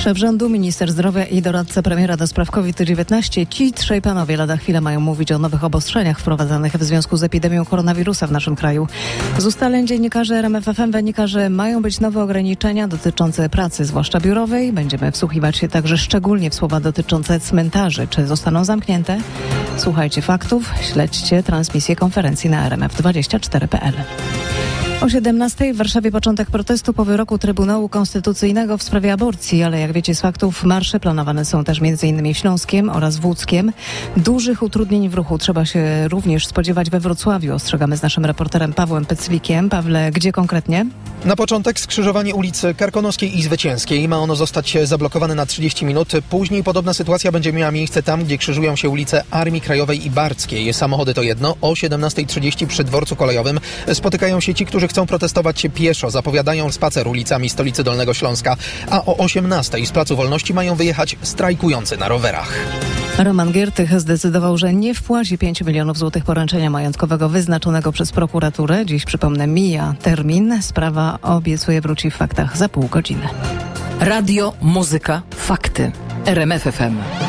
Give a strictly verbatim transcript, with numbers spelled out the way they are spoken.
Szef rządu, minister zdrowia i doradca premiera do spraw COVID dziewiętnaście. Ci trzej panowie lada chwilę mają mówić o nowych obostrzeniach wprowadzanych w związku z epidemią koronawirusa w naszym kraju. Z ustaleń dziennikarzy R M F F M wynika, że mają być nowe ograniczenia dotyczące pracy, zwłaszcza biurowej. Będziemy wsłuchiwać się także szczególnie w słowa dotyczące cmentarzy. Czy zostaną zamknięte? Słuchajcie faktów, śledźcie transmisję konferencji na r m f dwadzieścia cztery kropka p l. O siedemnastej w Warszawie początek protestu po wyroku Trybunału Konstytucyjnego w sprawie aborcji, ale jak wiecie z faktów, marsze planowane są też m.in. w Śląskiem oraz w Łódzkiem. Dużych utrudnień w ruchu trzeba się również spodziewać we Wrocławiu. Ostrzegamy z naszym reporterem Pawłem Peclikiem. Pawle, gdzie konkretnie? Na początek skrzyżowanie ulicy Karkonoskiej i Zwycięskiej. Ma ono zostać zablokowane na trzydzieści minut. Później podobna sytuacja będzie miała miejsce tam, gdzie krzyżują się ulice Armii Krajowej i Barckiej. Samochody to jedno. O siedemnastej trzydzieści przy dworcu kolejowym spotykają się ci, którzy chcą protestować pieszo. Zapowiadają spacer ulicami stolicy Dolnego Śląska. A o osiemnastej z Placu Wolności mają wyjechać strajkujący na rowerach. Roman Giertych zdecydował, że nie wpłaci pięć milionów złotych poręczenia majątkowego wyznaczonego przez prokuraturę. Dziś, przypomnę, mija termin. Sprawa, obiecuje, wróci w faktach za pół godziny. Radio, muzyka, fakty. R M F F M.